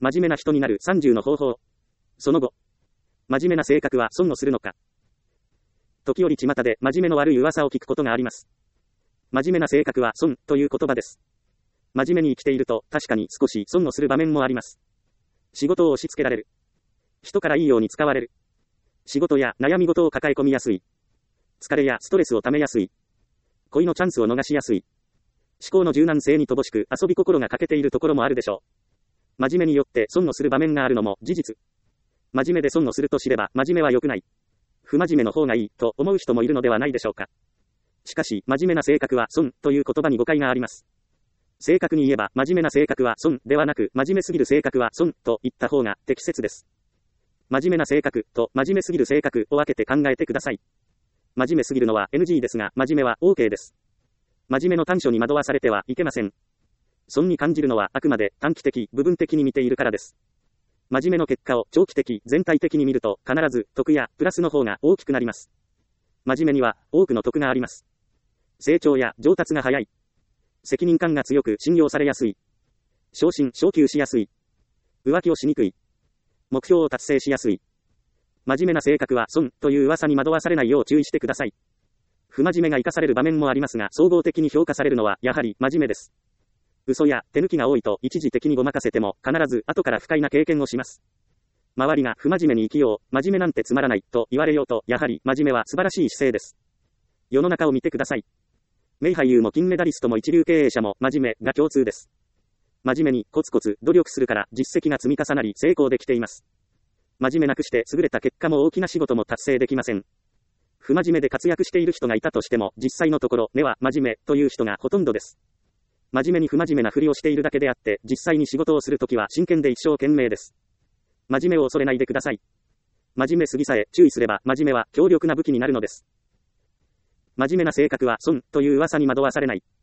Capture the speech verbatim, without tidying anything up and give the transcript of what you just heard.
真面目な人になるさんじゅうの方法。その後。真面目な性格は損をするのか。時折巷で真面目の悪い噂を聞くことがあります。真面目な性格は損という言葉です。真面目に生きていると確かに少し損をする場面もあります。仕事を押し付けられる。人からいいように使われる。仕事や悩み事を抱え込みやすい。疲れやストレスをためやすい。恋のチャンスを逃しやすい。思考の柔軟性に乏しく遊び心が欠けているところもあるでしょう。真面目によって損をする場面があるのも事実。真面目で損をすると知れば真面目は良くない。不真面目の方がいいと思う人もいるのではないでしょうか。しかし真面目な性格は損という言葉に誤解があります。正確に言えば真面目な性格は損ではなく真面目すぎる性格は損と言った方が適切です。真面目な性格と真面目すぎる性格を分けて考えてください。真面目すぎるのは エヌジー ですが真面目は オーケー です。真面目の短所に惑わされてはいけません。損に感じるのはあくまで短期的、部分的に見ているからです。真面目の結果を長期的、全体的に見ると必ず得やプラスの方が大きくなります。真面目には多くの得があります。成長や上達が早い。責任感が強く信用されやすい。昇進、昇給しやすい。浮気をしにくい。目標を達成しやすい。真面目な性格は損という噂に惑わされないよう注意してください。不真面目が生かされる場面もありますが、総合的に評価されるのはやはり真面目です。嘘や手抜きが多いと一時的にごまかせても必ず後から不快な経験をします。周りが不真面目に生きよう、真面目なんてつまらないと言われようと、やはり真面目は素晴らしい姿勢です。世の中を見てください。名俳優も金メダリストも一流経営者も真面目が共通です。真面目にコツコツ努力するから実績が積み重なり成功できています。真面目なくして優れた結果も大きな仕事も達成できません。不真面目で活躍している人がいたとしても実際のところ根は真面目という人がほとんどです。真面目に不真面目なふりをしているだけであって実際に仕事をするときは真剣で一生懸命です。真面目を恐れないでください。真面目すぎさえ注意すれば真面目は強力な武器になるのです。真面目な性格は損という噂に惑わされない。